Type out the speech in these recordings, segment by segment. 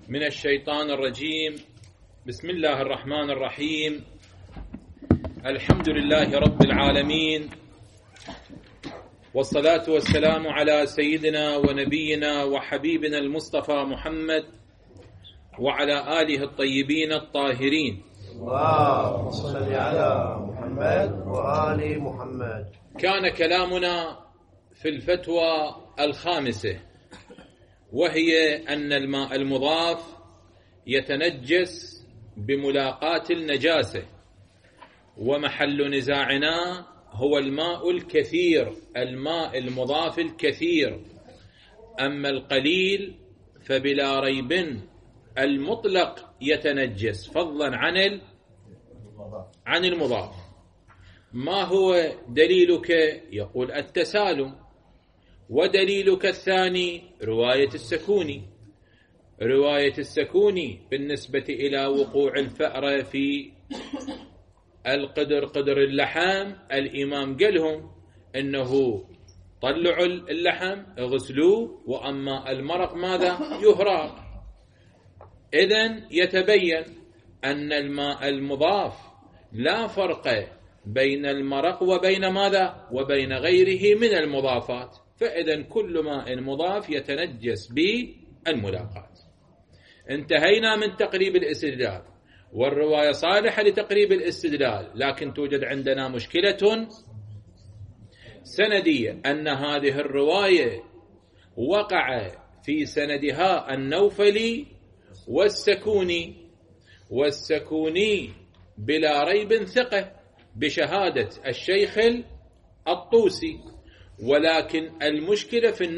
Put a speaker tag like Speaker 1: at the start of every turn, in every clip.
Speaker 1: من الشيطان الرجيم. بسم الله الرحمن الرحيم. الحمد لله رب العالمين، والصلاة والسلام على سيدنا ونبينا وحبيبنا المصطفى محمد وعلى آله الطيبين الطاهرين.
Speaker 2: اللهم صل على محمد وآل محمد.
Speaker 1: كان كلامنا في الفتوى الخامسة، وهي أن الماء المضاف يتنجس بملاقاة النجاسة، ومحل نزاعنا هو الماء الكثير، الماء المضاف الكثير. أما القليل فبلا ريب المطلق يتنجس فضلا عن المضاف. ما هو دليلك؟ يقول التسالم. ودليلك الثاني رواية السكوني. رواية السكوني بالنسبة إلى وقوع الفأرة في قدر اللحم، الإمام قالهم إنه طلعوا اللحم اغسلوه، وأما المرق ماذا؟ يهراق. إذن يتبين أن الماء المضاف لا فرق بين المرق وبين ماذا؟ وبين غيره من المضافات. فإذن كل ماء مضاف يتنجس بالملاقاة. انتهينا من تقريب الاستدلال، والرواية صالحة لتقريب الاستدلال، لكن توجد عندنا مشكلة سندية، أن هذه الرواية وقع في سندها النوفلي والسكوني بلا ريب ثقة بشهادة الشيخ الطوسي. ولكن المشكلة في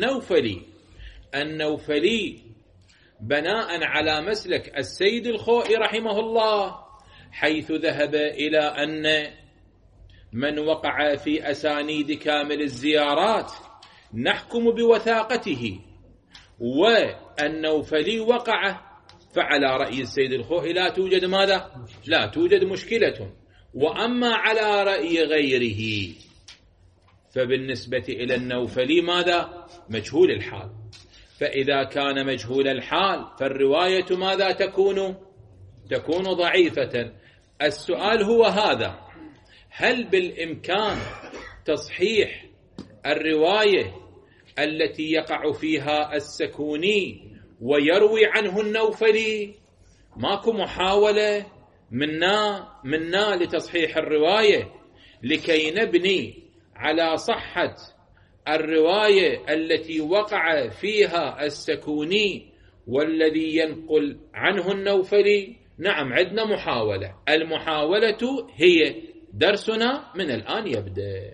Speaker 1: النوفلي بناء على مسلك السيد الخوئي رحمه الله، حيث ذهب إلى أن من وقع في أسانيد كامل الزيارات نحكم بوثاقته، والنوفلي وقع، فعلى رأي السيد الخوئي لا توجد ماذا؟ لا توجد مشكلة. وأما على رأي غيره فبالنسبة إلى النوفلي ماذا؟ مجهول الحال. فإذا كان مجهول الحال فالرواية ماذا تكون ضعيفة. السؤال هو هذا: هل بالإمكان تصحيح الرواية التي يقع فيها السكوني ويروي عنه النوفلي؟ ماكو محاولة منا لتصحيح الرواية لكي نبني على صحة الرواية التي وقع فيها السكوني والذي ينقل عنه النوفلي؟ نعم، عندنا محاولة. المحاولة هي درسنا من الآن يبدأ.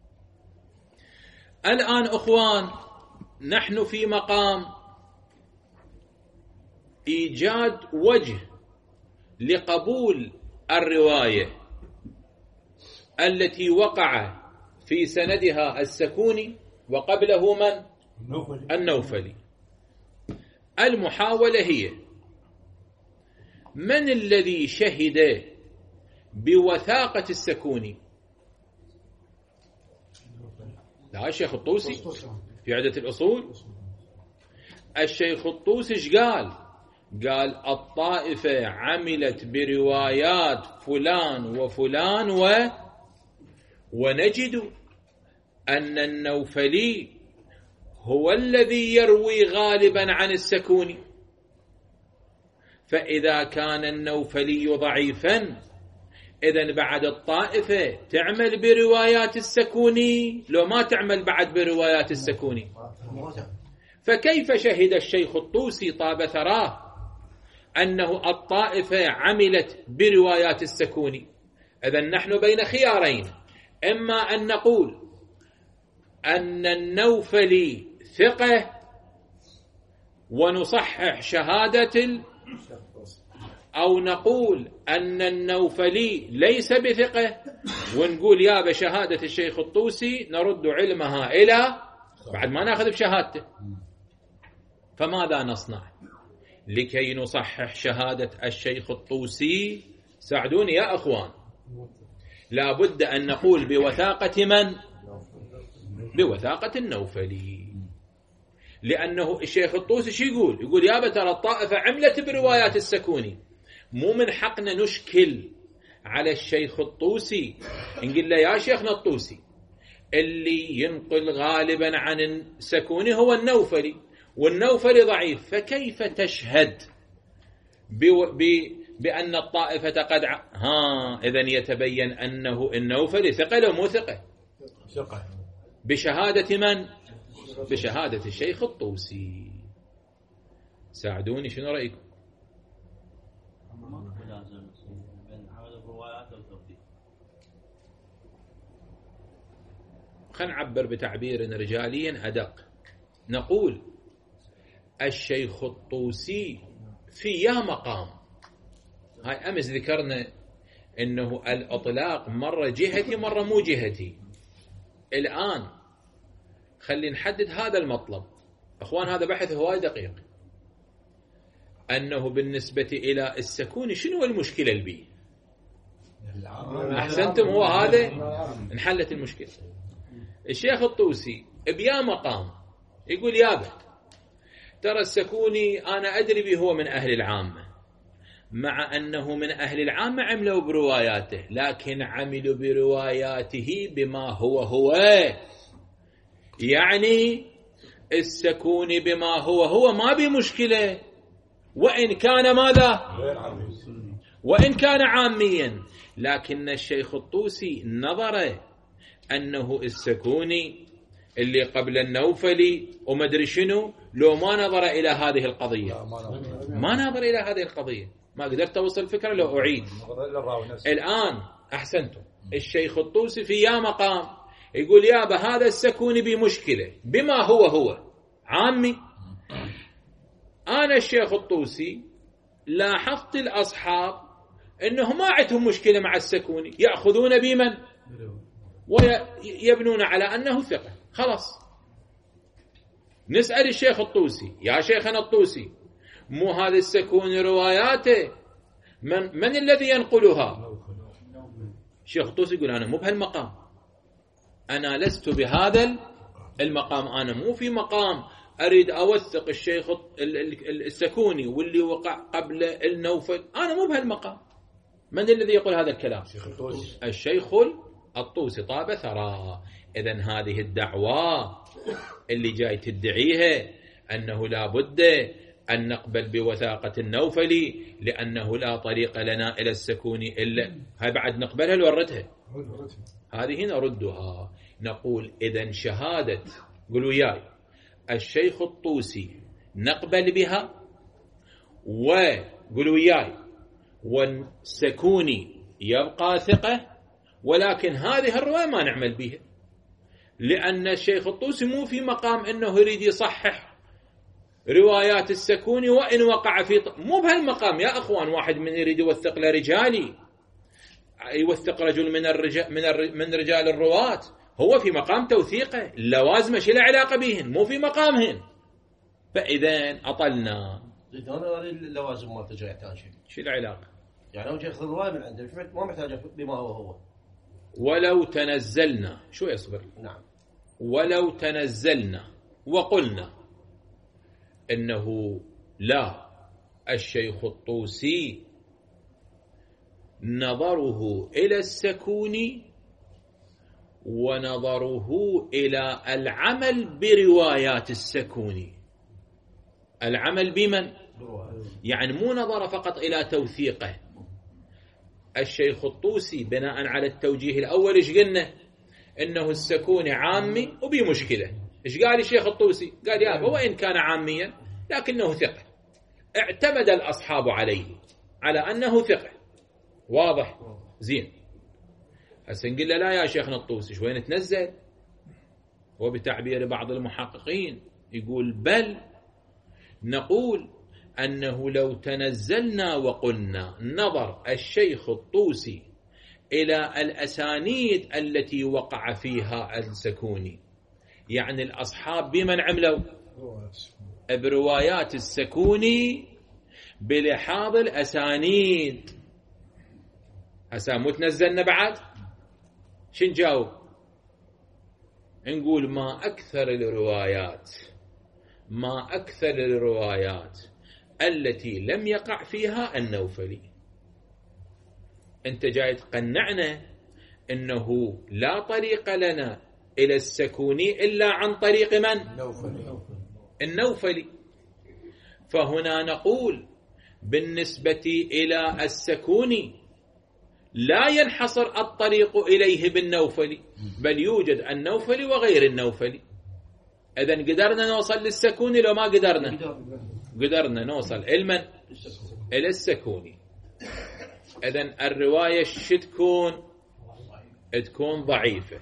Speaker 1: الآن أخوان، نحن في مقام إيجاد وجه لقبول الرواية التي وقع في سندها السكوني وقبله من؟ النوفلي. المحاولة هي: من الذي شهد بوثاقة السكوني؟ لا، الشيخ الطوسي في عدة الأصول. الشيخ الطوسي ايش قال الطائفة عملت بروايات فلان وفلان ونجد أن النوفلي هو الذي يروي غالبا عن السكوني. فإذا كان النوفلي ضعيفا، إذن بعد الطائفة تعمل بروايات السكوني لو ما تعمل بعد بروايات السكوني. فكيف شهد الشيخ الطوسي طاب ثراه أنه الطائفة عملت بروايات السكوني؟ إذن نحن بين خيارين: إما أن نقول أن النوفلي ثقة ونصحح شهادة، أو نقول أن النوفلي ليس بثقة ونقول يا بشهادة الشيخ الطوسي نرد علمها إلى بعد ما نأخذ بشهادته. فماذا نصنع لكي نصحح شهادة الشيخ الطوسي؟ ساعدوني يا أخوان. لا بد أن نقول بوثاقة من؟ بوثاقة النوفلي. لأنه الشيخ الطوسي شو يقول يابا ترى الطائفة عملت بروايات السكوني، مو من حقنا نشكل على الشيخ الطوسي نقول له يا شيخنا الطوسي اللي ينقل غالبا عن السكوني هو النوفلي، والنوفلي ضعيف، فكيف تشهد بأن الطائفة قد إذن يتبين أنه النوفلي ثقة لو مو ثقة؟ بشهادة من؟ بشهادة الشيخ الطوسي. ساعدوني، شنو رأيكم؟ خلينا نعبر بتعبير رجالي أدق، نقول الشيخ الطوسي في يا مقام. هاي أمس ذكرنا إنه الإطلاق مرة جهتي مرة مو جهتي. الآن خلي نحدد هذا المطلب أخوان، هذا بحث هواي دقيق، أنه بالنسبة إلى السكوني شنو المشكلة البي؟ أحسنتم، هو هذا انحلت المشكلة. الشيخ الطوسي بيا مقام يقول يابا ترى السكوني أنا أدري به هو من أهل العامة، مع أنه من أهل العامة عملوا برواياته، لكن عملوا برواياته بما هو يعني السكوني بما هو ما بمشكلة، وإن كان ماذا؟ وإن كان عاميا. لكن الشيخ الطوسي نظر أنه السكوني اللي قبل النوفلي ومدري شنو، لو ما نظر إلى هذه القضية، ما نظر إلى هذه القضية، ما قدرت أوصل الفكرة لو أعيد. الآن أحسنتم، الشيخ الطوسي في يا مقام يقول يابا هذا السكوني بمشكلة بما هو عامي. أنا الشيخ الطوسي لاحظت الأصحاب أنه ما عندهم مشكلة مع السكوني، يأخذون بمن ويبنون على أنه ثقة. خلاص نسأل الشيخ الطوسي يا شيخنا الطوسي، مو هذا السكوني رواياته من الذي ينقلها؟ الشيخ الطوسي يقول أنا مو بهالمقام، أنا لست بهذا المقام، أنا مو في مقام أريد أوثق الشيخ السكوني واللي وقع قبل النوفل، أنا مو بهالمقام. من الذي يقول هذا الكلام؟ الشيخ الطوسي طاب ثرى. إذن هذه الدعوة اللي جاي تدعيها أنه لا بد أن نقبل بوثاقة النوفلي لأنه لا طريق لنا إلى السكوني إلا هاي، بعد نقبلها لوردها، هذه نردها. نقول إذن شهادة قولوا ياي الشيخ الطوسي نقبل بها، وقولوا ياي والسكوني يبقى ثقة، ولكن هذه الرواية ما نعمل بها، لأن الشيخ الطوسي مو في مقام أنه يريد يصحح روايات السكوني وإن وقع في مو بهالمقام يا أخوان. واحد من يريد يوثق لرجالي، يوثق رجل من رجال الرواة، هو في مقام توثيقه، اللوازم شي له علاقة بهن، مو في مقامهن. فإذا أطلنا
Speaker 2: اللوازم ما تجي يحتاج
Speaker 1: شي له علاقة،
Speaker 2: يعني لو ياخذ الرواية من عنده ما محتاج بما هو.
Speaker 1: ولو تنزلنا شو يصبر،
Speaker 2: نعم،
Speaker 1: ولو تنزلنا وقلنا إنه لا، الشيخ الطوسي نظره إلى السكوني ونظره إلى العمل بروايات السكوني، العمل بمن؟ يعني مو نظر فقط إلى توثيقه. الشيخ الطوسي بناء على التوجيه الأول إيش قلنا؟ إنه السكوني عامي وبمشكلة. إيش قال الشيخ الطوسي؟ قال يا وإن كان عاميا لكنه ثقة، اعتمد الأصحاب عليه على أنه ثقة. واضح؟ زين. هسه نقول له لا يا شيخنا الطوسي شوين تنزل. وبتعبير بعض المحققين يقول بل نقول أنه لو تنزلنا وقلنا نظر الشيخ الطوسي إلى الأسانيد التي وقع فيها السكوني، يعني الأصحاب بمن عملوا؟ بروايات السكوني بلحاظ الأسانيد. هسا متنزلنا بعد شن جاوب؟ نقول ما أكثر الروايات ما أكثر الروايات التي لم يقع فيها النوفلي. أنت جاي تقنعنا أنه لا طريق لنا إلى السكوني إلا عن طريق من؟ النوفلي. فهنا نقول بالنسبة إلى السكوني لا ينحصر الطريق إليه بالنوفلي، بل يوجد النوفلي وغير النوفلي. إذن قدرنا نوصل للسكوني لو ما قدرنا نوصل إلى السكوني. إذن الرواية تكون ضعيفة.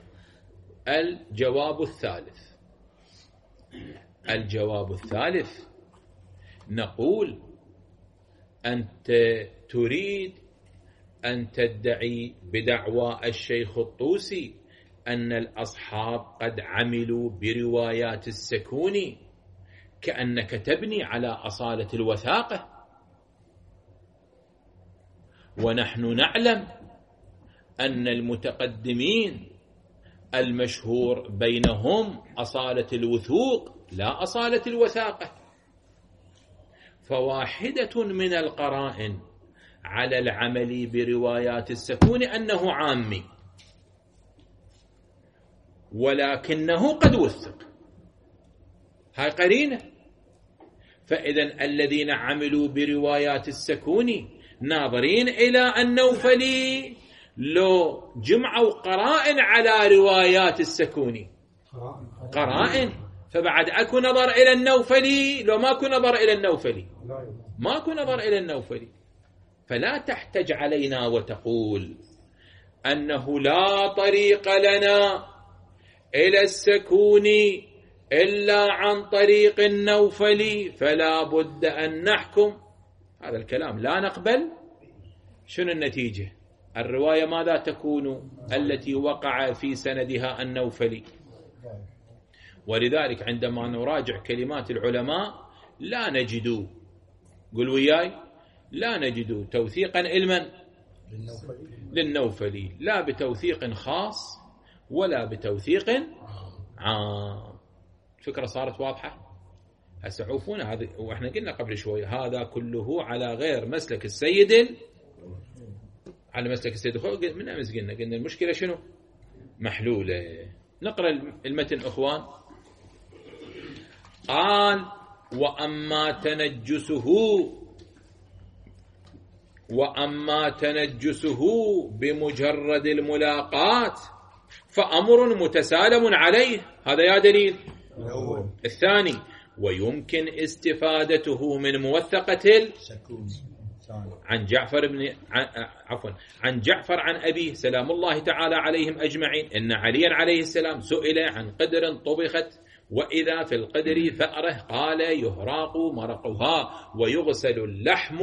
Speaker 1: الجواب الثالث نقول أنت تريد أن تدعي بدعوى الشيخ الطوسي أن الأصحاب قد عملوا بروايات السكوني، كأنك تبني على أصالة الوثاقة، ونحن نعلم أن المتقدمين المشهور بينهم أصالة الوثوق لا أصالة الوثاقة. فواحدة من القرائن على العمل بروايات السكون أنه عامي، ولكنه قد وثق، هاي قرينة. فإذا الذين عملوا بروايات السكون ناظرين إلى النوفلي لو جمعوا قرائن على روايات السكون، قرائن، فبعد أكو نظر إلى النوفلي لو ماكو نظر إلى النوفلي، ماكو نظر إلى النوفلي. فلا تحتج علينا وتقول أنه لا طريق لنا إلى السكون إلا عن طريق النوفلي، فلا بد أن نحكم. هذا الكلام لا نقبل. شنو النتيجة؟ الرواية ماذا تكون التي وقع في سندها النوفلي؟ ولذلك عندما نراجع كلمات العلماء لا نجد، قل وياي، لا نجد توثيقا علما للنوفلي، لا بتوثيق خاص ولا بتوثيق عام. الفكرة صارت واضحة؟ هسه عوفونا هذا، واحنا قلنا قبل شوي هذا كله على غير مسلك السيد، على مسلك السيد الخوئي. من أمس قلنا المشكلة شنو؟ محلولة. نقرأ المتن أخوان. قال: وأما تنجسه بمجرد الملاقات فأمر متسالم عليه، هذا يا دليل. الثاني: ويمكن استفادته من موثقة عن جعفر عن أبيه سلام الله تعالى عليهم أجمعين أن عليا عليه السلام سئل عن قدر طبخت وإذا في القدر ثأره قال: يهراق مرقها ويغسل اللحم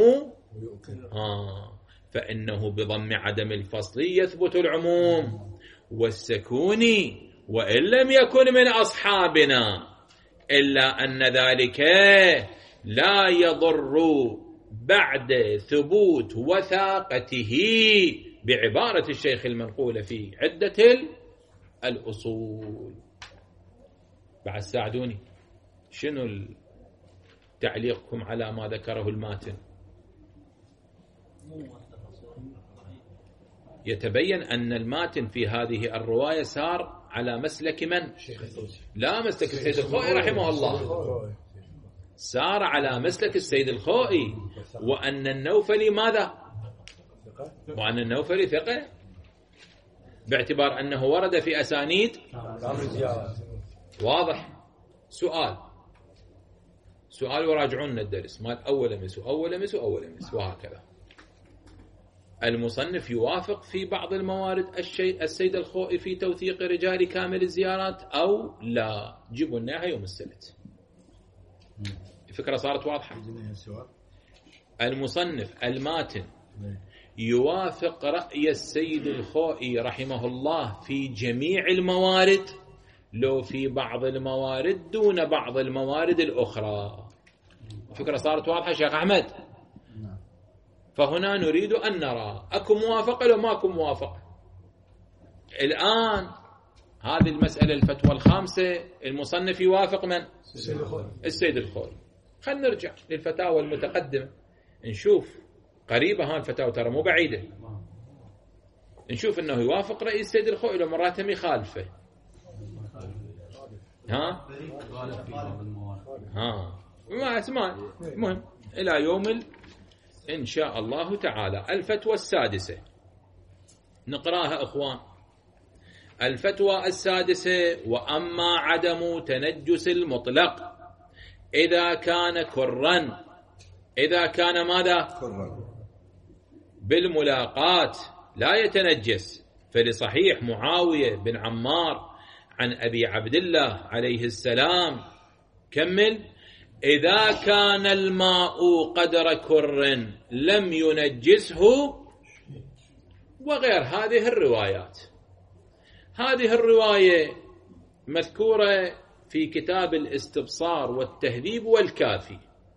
Speaker 1: فإنه بضم عدم الفصل يثبت العموم، والسكون وإن لم يكن من أصحابنا إلا أن ذلك لا يضر بعد ثبوت وثاقته، بعبارة الشيخ المنقولة في عدة الأصول. بعد ساعدوني، شنو تعليقكم على ما ذكره الماتن؟ يتبين أن الماتن في هذه الرواية سار على مسلك من؟ لا مسلك السيد الخوئي رحمه الله، سار على مسلك السيد الخوئي، وأن النوفلي ماذا؟ وأن النوفلي ثقة، باعتبار أنه ورد في أسانيد واضح. سؤال وراجعون الدرس مال أول أمس وهكذا. المصنف يوافق في بعض الموارد السيد الخوئي في توثيق رجال كامل الزيارات أو لا؟ جيبوا لنا يوم السبت. الفكرة صارت واضحة. المصنف الماتن يوافق رأي السيد الخوئي رحمه الله في جميع الموارد، لو في بعض الموارد دون بعض الموارد الأخرى. الفكرة صارت واضحة شيخ أحمد؟ فهنا نريد أن نرى أكو موافقة لو ماكو موافقة. الآن هذه المسألة الفتوى الخامسة المصنف يوافق من؟ السيد الخوئي. خلينا نرجع للفتاوى المتقدمة نشوف قريبة، ها الفتاوى ترى مو بعيدة، نشوف انه يوافق رأي السيد الخوئي لو مرات يخالفه. ما اسمع مهم الى يوم ان شاء الله تعالى. الفتوى السادسة نقراها اخوان. الفتوى السادسة: واما عدم تنجس المطلق اذا كان كرا، اذا كان ماذا؟ بالملاقات لا يتنجس، فلصحيح معاوية بن عمار عن أبي عبد الله عليه السلام كمل: إذا كان الماء قدر كر لم ينجسه. وغير هذه الروايات. هذه الرواية مذكورة في كتاب الاستبصار والتهذيب والكافي.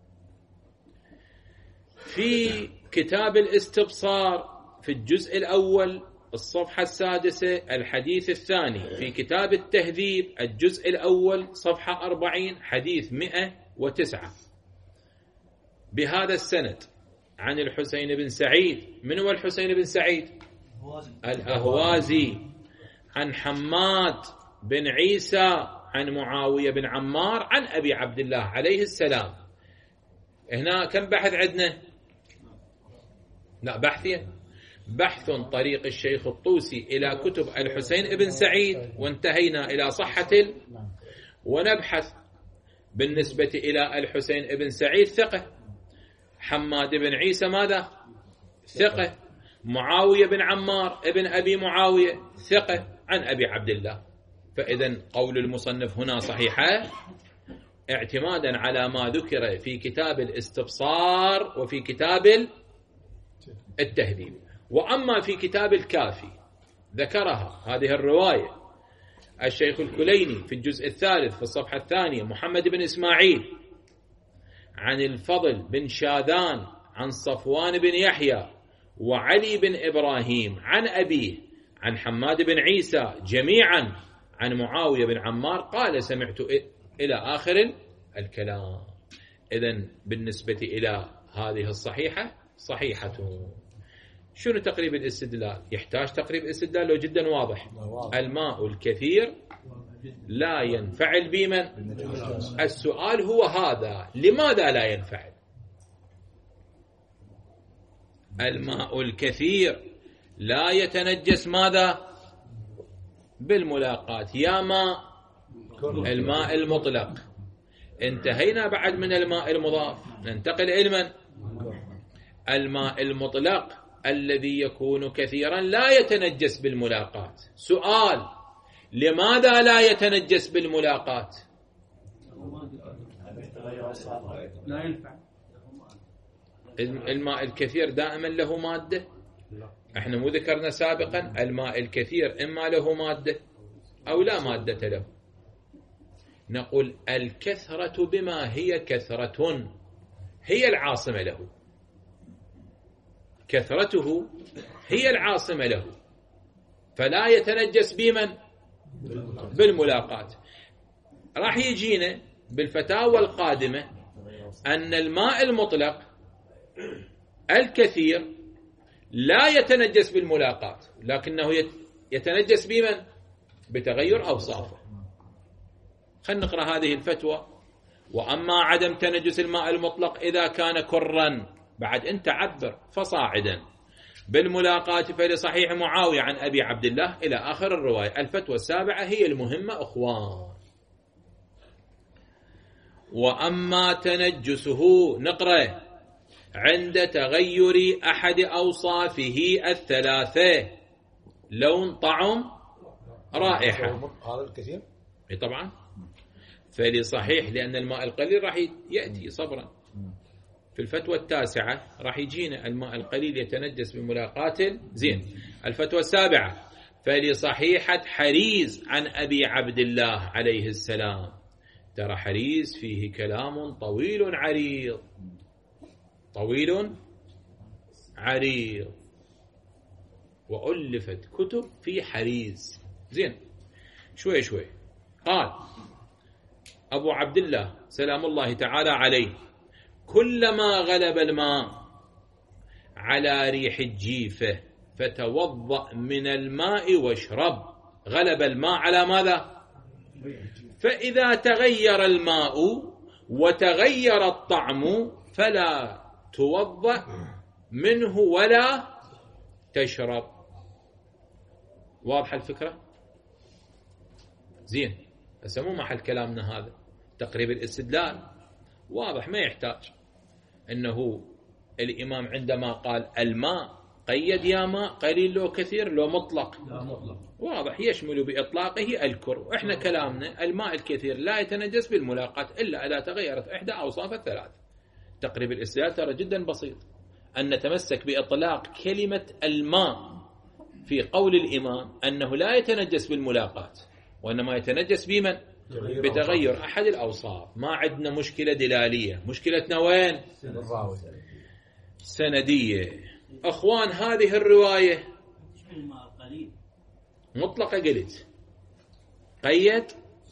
Speaker 1: في كتاب الاستبصار في الجزء الأول الصفحة السادسة الحديث الثاني، في كتاب التهذيب الجزء الأول صفحة 40 حديث 109 بهذا السند عن الحسين بن سعيد. من هو الحسين بن سعيد؟ الأهوازي. عن حماد بن عيسى عن معاوية بن عمار عن أبي عبد الله عليه السلام. هنا كم بحث عندنا؟ لا بحثين. بحث طريق الشيخ الطوسي إلى كتب الحسين بن سعيد وانتهينا إلى صحة ونبحث بالنسبة إلى الحسين بن سعيد ثقة، حماد بن عيسى ماذا؟ ثقة، معاوية بن عمار ابن أبي معاوية ثقة عن أبي عبد الله. فإذن قول المصنف هنا صحيحة اعتمادا على ما ذكر في كتاب الاستبصار وفي كتاب التهذيب. وأما في كتاب الكافي ذكرها هذه الرواية الشيخ الكليني في الجزء الثالث في الصفحة الثانية، محمد بن إسماعيل عن الفضل بن شاذان عن صفوان بن يحيى وعلي بن إبراهيم عن أبيه عن حماد بن عيسى جميعا عن معاوية بن عمار قال سمعت إلى آخر الكلام. إذن بالنسبة إلى هذه الصحيحة صحيحة. شنو تقريب الاستدلال؟ يحتاج تقريب الاستدلال لو جدا واضح. الماء الكثير لا ينفعل بمن؟ السؤال هو هذا، لماذا لا ينفعل؟ الماء الكثير لا يتنجس ماذا؟ بالملاقات. يا ماء الماء المطلق. انتهينا بعد من الماء المضاف، ننتقل إلى من؟ الماء المطلق الذي يكون كثيرا لا يتنجس بالملاقات. سؤال: لماذا لا يتنجس بالملاقات؟
Speaker 3: لا ينفع.
Speaker 1: الماء الكثير دائما له مادة. احنا مو ذكرنا سابقا الماء الكثير إما له مادة أو لا مادة له. نقول الكثرة بما هي كثرة هي العاصمة له، كثرته هي العاصمة له، فلا يتنجس بمن؟ بالملاقات. راح يجينا بالفتاوى القادمة أن الماء المطلق الكثير لا يتنجس بالملاقات، لكنه يتنجس بمن؟ بتغير أوصافه. خلينا نقرأ هذه الفتوى: وأما عدم تنجس الماء المطلق إذا كان كرا، بعد أنت عبر فصاعدا، بالملاقات فلصحيح معاوية عن أبي عبد الله إلى آخر الرواية. الفتوى السابعة هي المهمة أخوان. وأما تنجسه نقرأ عند تغير أحد أوصافه الثلاثة: لون، طعم، رائحة.
Speaker 4: هذا الكثير
Speaker 1: طبعا فلصحيح، لأن الماء القليل راح يأتي صبرا. في الفتوى التاسعة راح يجينا الماء القليل يتنجس بملاقات زين. الفتوى السابعة: فلصحيحة حريز عن أبي عبد الله عليه السلام. ترى حريز فيه كلام طويل عريض، طويل عريض، وألفت كتب في حريز. زين، شوي شوي. قال أبو عبد الله سلام الله تعالى عليه: كلما غلب الماء على ريح الجيفة فتوضأ من الماء واشرب. غلب الماء على ماذا؟ فإذا تغير الماء وتغير الطعم فلا توضأ منه ولا تشرب. واضحة الفكرة؟ زين. هسه مو محل كلامنا هذا، تقريب الاستدلال واضح، ما يحتاج انه الامام عندما قال الماء قيد يا ماء قليل لو كثير لو مطلق،
Speaker 3: لا مطلق.
Speaker 1: واضح يشمل باطلاقه الكر. واحنا كلامنا الماء الكثير لا يتنجس بالملاقاة الا اذا تغيرت احدى اوصاف الثلاث. تقريب الاستدلال ترى جدا بسيط، ان نتمسك باطلاق كلمة الماء في قول الامام انه لا يتنجس بالملاقاة، وإنما يتنجس بمن؟ بتغير أحد الأوصاف. ما عندنا مشكلة دلالية، مشكلتنا وين؟ سندية. أخوان هذه الرواية مطلقة، قلت قيد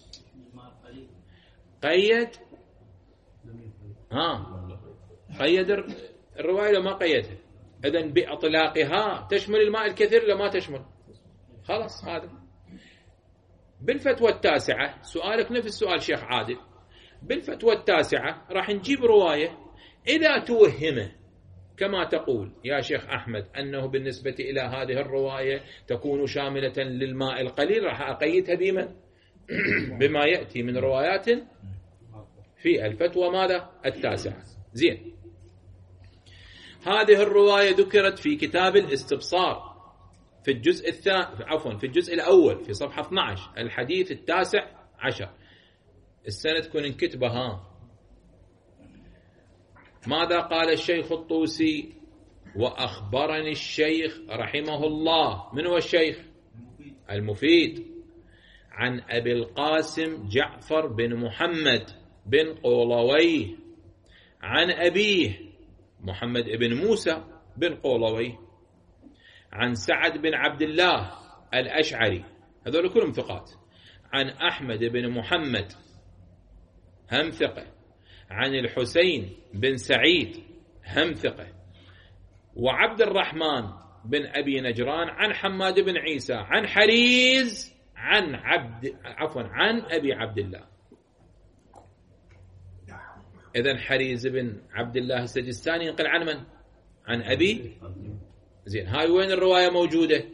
Speaker 1: قيد الرواية لما قيدها، إذن بإطلاقها تشمل الماء الكثير لما تشمل، خلاص. هذا بالفتوى التاسعة. سؤالك نفس سؤال شيخ عادل. بالفتوى التاسعة راح نجيب رواية إذا توهم كما تقول يا شيخ أحمد أنه بالنسبة إلى هذه الرواية تكون شاملة للماء القليل، راح أقيدها بمن؟ بما يأتي من روايات في الفتوى ماذا؟ التاسعة. زين. هذه الرواية ذكرت في كتاب الاستبصار في الجزء في الجزء الأول في صفحة 12 الحديث 19. السنة تكون انكتبها. ماذا قال الشيخ الطوسي؟ وأخبرني الشيخ رحمه الله. من هو الشيخ؟ المفيد. عن أبي القاسم جعفر بن محمد بن قولويه عن أبيه محمد بن موسى بن قولويه عن سعد بن عبد الله الأشعري، هذول كلهم ثقات. عن أحمد بن محمد هم ثقة. عن الحسين بن سعيد هم ثقة. وعبد الرحمن بن أبي نجران عن حماد بن عيسى عن حريز عن أبي عبد الله. إذن حريز بن عبد الله السجستاني ينقل عن من؟ عن أبي. زين. هاي وين الرواية موجودة؟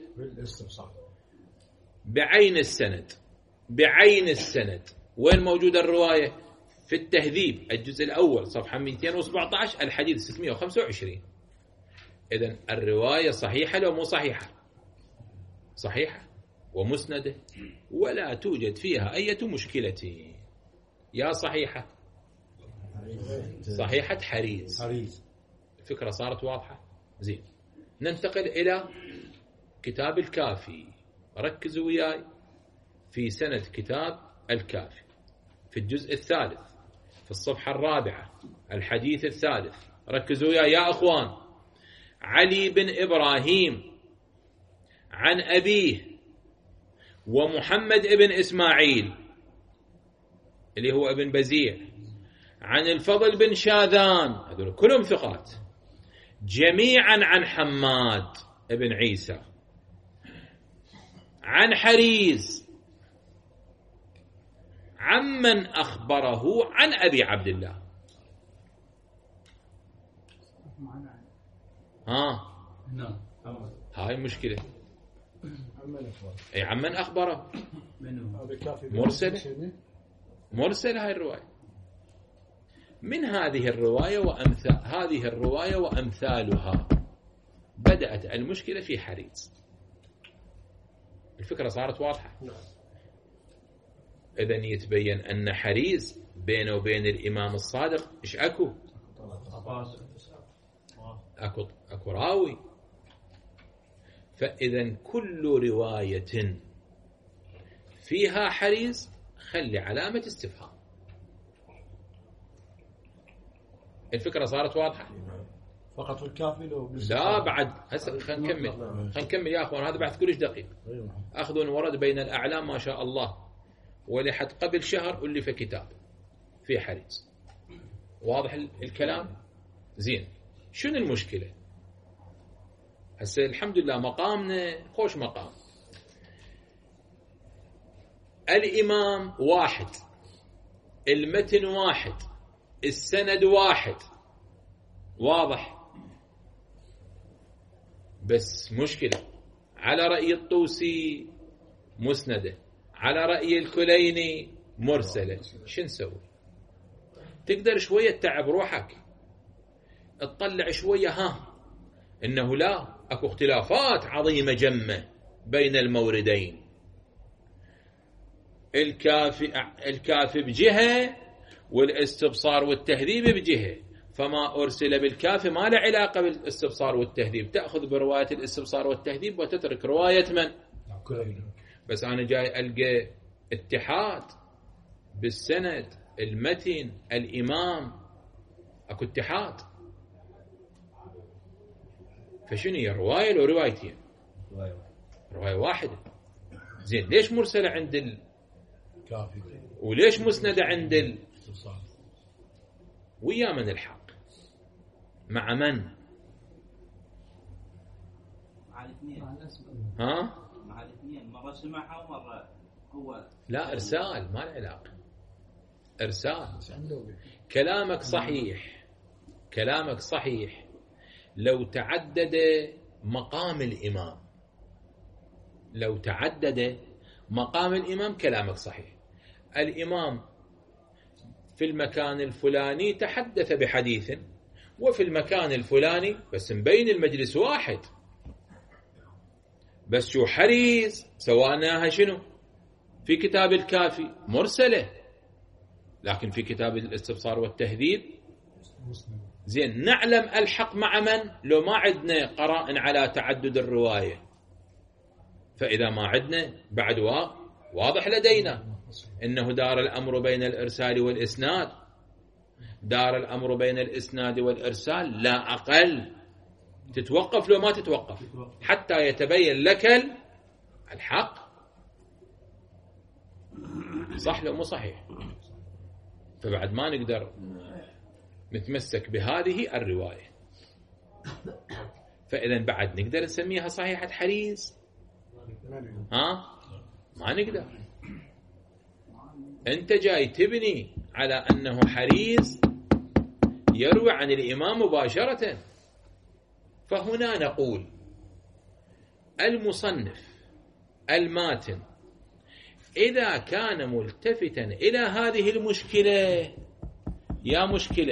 Speaker 1: بعين السند. بعين السند. وين موجودة الرواية؟ في التهذيب الجزء الأول صفحة 217 الحديث 625. إذن الرواية صحيحة لو مو صحيحة؟ صحيحة ومسندة ولا توجد فيها أي مشكلة. يا صحيحة صحيحة حريز. الفكرة صارت واضحة. زين. ننتقل إلى كتاب الكافي. ركزوا وياي في سند كتاب الكافي في الجزء الثالث في الصفحة 4 الحديث الثالث. ركزوا وياي يا أخوان. علي بن إبراهيم عن أبيه ومحمد ابن إسماعيل اللي هو ابن بزيع عن الفضل بن شاذان، هذول كلهم ثقات، جميعا عن حماد ابن عيسى عن حريز عمن أخبره عن أبي عبد الله. هاي المشكلة. أي عمن أخبره مرسل هاي الرواية. من هذه الرواية وأمثالها بدأت المشكلة في حريز. الفكرة صارت واضحة. إذن يتبين أن حريز بينه وبين الإمام الصادق إيش أكو راوي. فإذن كل رواية فيها حريز خلي علامة استفهام. الفكرة صارت واضحة.
Speaker 4: فقط الكافي لو
Speaker 1: لا بعد هسه خلينا نكمل يا اخوان، هذا بحث كلش دقيق. اخذ ورد بين الاعلام ما شاء الله، ولحد قبل شهر ألف كتاب في حريص. واضح الكلام؟ زين، شنو المشكلة؟ هسه الحمد لله مقامنا خوش مقام، الإمام واحد، المتن واحد، السند واحد، واضح. بس مشكلة على رأي الطوسي مسندة، على رأي الكليني مرسلة. شو نسوي؟ تقدر شوية تعب روحك، تطلع شوية إنه لا، أكو اختلافات عظيمة جمة بين الموردين، الكافي بجهة والاستبصار والتهذيب بجهة، فما أرسل بالكافي ما له علاقة بالاستبصار والتهذيب، تأخذ برواية الاستبصار والتهذيب وتترك رواية من؟ بس أنا جاي ألقى اتحاد بالسند، المتن، الإمام، أكو اتحاد. فشنو هي رواية لو روايتين؟ رواية واحدة. زين، ليش مرسلة عند الكافي وليش مسندة عند ويا من الحق؟ مع من؟
Speaker 3: مع الاثنين. مع الاثنين، مرة سمعها ومرة هو. لا،
Speaker 1: إرسال، ما له علاقة. إرسال. كلامك صحيح، كلامك صحيح لو تعدد مقام الإمام، لو تعدد مقام الإمام كلامك صحيح. الإمام في المكان الفلاني تحدث بحديث، وفي المكان الفلاني بس مبين المجلس واحد، بس شو حريص سواناها شنو؟ في كتاب الكافي مرسلة، لكن في كتاب الاستبصار والتهذيب زين. نعلم الحق مع من لو ما عندنا قرائن على تعدد الرواية؟ فإذا ما عندنا بعد واضح لدينا إنه دار الأمر بين الإرسال والإسناد، دار الأمر بين الإسناد والإرسال لا أقل. تتوقف لو ما تتوقف حتى يتبين لك الحق، صح لو مو صحيح؟ فبعد ما نقدر نتمسك بهذه الرواية، فإذا بعد نقدر نسميها صحيحة حريز؟ ما نقدر. أنت جاي تبني على أنه حريز يروي عن الإمام مباشرة، فهنا نقول المصنف الماتن إذا كان ملتفتا إلى هذه المشكلة، يا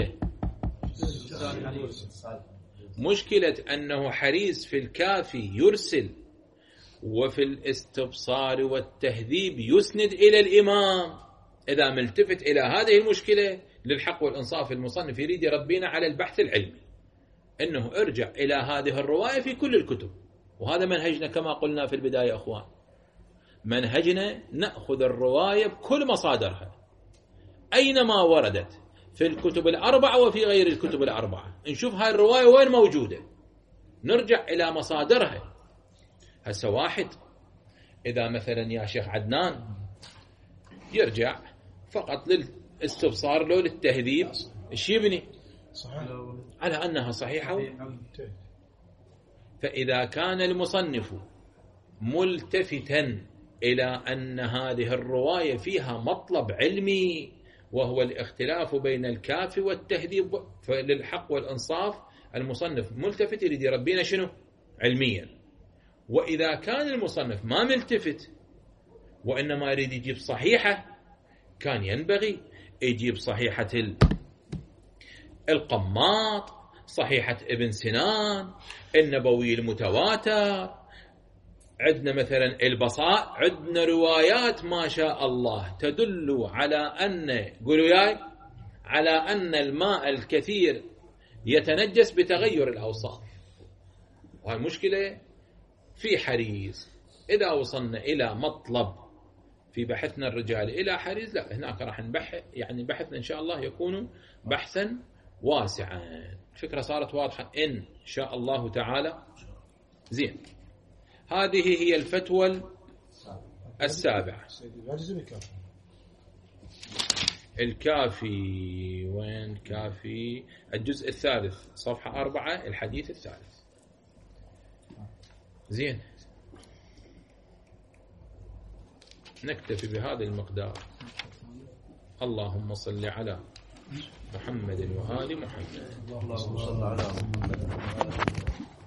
Speaker 1: مشكلة أنه حريز في الكافي يرسل، وفي الاستبصار والتهذيب يسند إلى الإمام، إذا ملتفت إلى هذه المشكلة للحق والإنصاف المصنف يريد يربينا على البحث العلمي، أنه ارجع إلى هذه الرواية في كل الكتب. وهذا منهجنا كما قلنا في البداية أخوان، منهجنا نأخذ الرواية بكل مصادرها أينما وردت، في الكتب الأربعة وفي غير الكتب الأربعة، نشوف هاي الرواية وين موجودة، نرجع إلى مصادرها. هسه واحد إذا مثلا يا شيخ عدنان يرجع فقط للاستبصار لو للتهذيب، ايش يبني؟ على أنها صحيحة. فإذا كان المصنف ملتفتا إلى أن هذه الرواية فيها مطلب علمي وهو الاختلاف بين الكافي والتهذيب، فللحق والإنصاف المصنف ملتفت يريد يربينا شنو؟ علميا. وإذا كان المصنف ما ملتفت وإنما يريد يجيب صحيحة، كان ينبغي يجيب صحيحة القماط، صحيحة ابن سنان، النبوي المتواتر، عندنا مثلا البصائر، عندنا روايات ما شاء الله تدل على أن قولوا ياي على أن الماء الكثير يتنجس بتغير الأوصاف. وهي مشكلة في حريز. إذا وصلنا إلى مطلب في بحثنا الرجال إلى حريز، لا هناك راح نبحث، يعني بحثنا إن شاء الله يكون بحثا واسعا. الفكرة صارت واضحة إن شاء الله تعالى. زين، هذه هي الفتوى السابعة. الكافي وين؟ كافي الجزء الثالث صفحة 4 الحديث الثالث. زين، نكتفي بهذا المقدار. اللهم صل على محمد وآل محمد.
Speaker 2: اللهم صل على محمد.